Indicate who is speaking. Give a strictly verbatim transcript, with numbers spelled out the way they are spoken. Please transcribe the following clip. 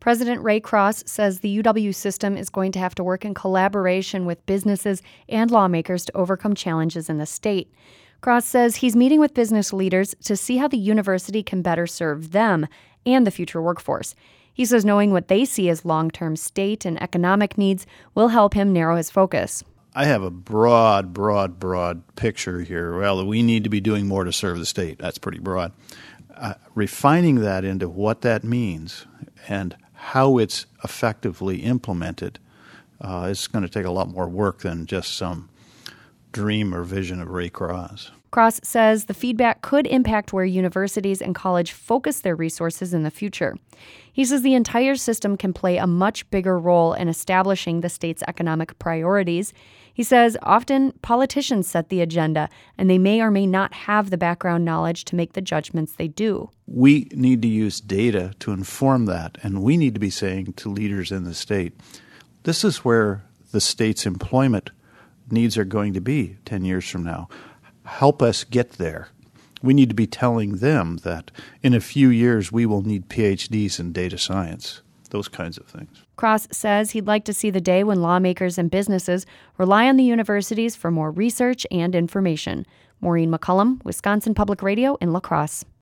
Speaker 1: President Ray Cross says the U W system is going to have to work in collaboration with businesses and lawmakers to overcome challenges in the state. Cross says he's meeting with business leaders to see how the university can better serve them and the future workforce. He says knowing what they see as long-term state and economic needs will help him narrow his focus.
Speaker 2: I have a broad, broad, broad picture here. Well, we need to be doing more to serve the state. That's pretty broad. Uh, refining that into what that means and how it's effectively implemented uh, is going to take a lot more work than just some dream or vision of Ray Cross.
Speaker 1: Cross says the feedback could impact where universities and college focus their resources in the future. He says the entire system can play a much bigger role in establishing the state's economic priorities. He says often politicians set the agenda, and they may or may not have the background knowledge to make the judgments they do.
Speaker 2: We need to use data to inform that, and we need to be saying to leaders in the state, this is where the state's employment needs are going to be ten years from now. Help us get there. We need to be telling them that in a few years we will need P H Ds in data science, those kinds of things.
Speaker 1: Cross says he'd like to see the day when lawmakers and businesses rely on the universities for more research and information. Maureen McCullum, Wisconsin Public Radio in La Crosse.